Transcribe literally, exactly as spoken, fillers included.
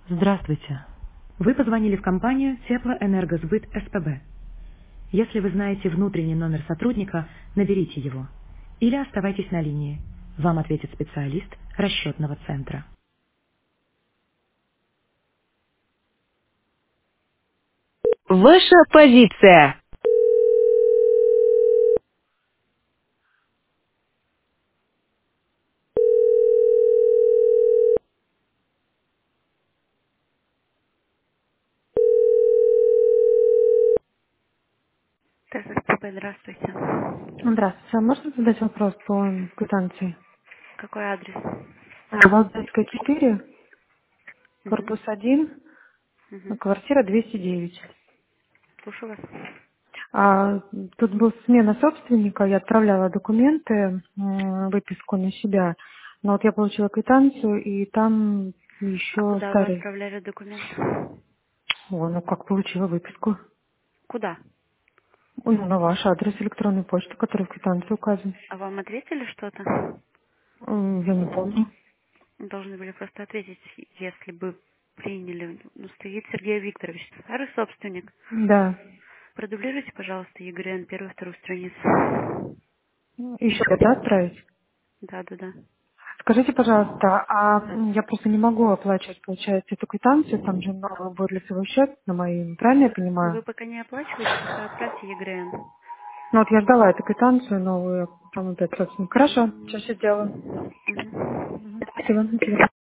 Здравствуйте. Вы позвонили в компанию Теплоэнергосбыт СПБ. Если вы знаете внутренний номер сотрудника, наберите его. Или оставайтесь на линии. Вам ответит специалист расчетного центра. Ваша позиция. ТССПБ, здравствуйте. Здравствуйте. А можно задать вопрос по квитанции? Какой адрес? А, Валдайская четыре, Угу. корпус один, Угу. квартира двести девять. Слушаю вас. А, тут была смена собственника, я отправляла документы, м, выписку на себя. Но вот я получила квитанцию, и там А еще куда вы старый. отправляли документы? О, ну как получила выписку? Куда? Ну, на ваш адрес электронной почты, который в квитанции указан. А вам ответили что-то? М, Я не помню. Должны были просто ответить, если бы приняли. Ну, стоит Сергей Викторович, старый собственник. Да. Продублируйте, пожалуйста, ЕГРН первую, вторую страницу. Еще когда отправить? Да, да, да. Скажите, пожалуйста, а м, я просто не могу оплачивать, получается, эту квитанцию, там же новый будет лицевой счет на мои, правильно я Но понимаю? вы пока не оплачиваете, пока отправьте ЕГРН. Ну вот я ждала эту квитанцию новую, там опять собственно. Хорошо, сейчас я сделаю. Мгм. Спасибо. До свидания.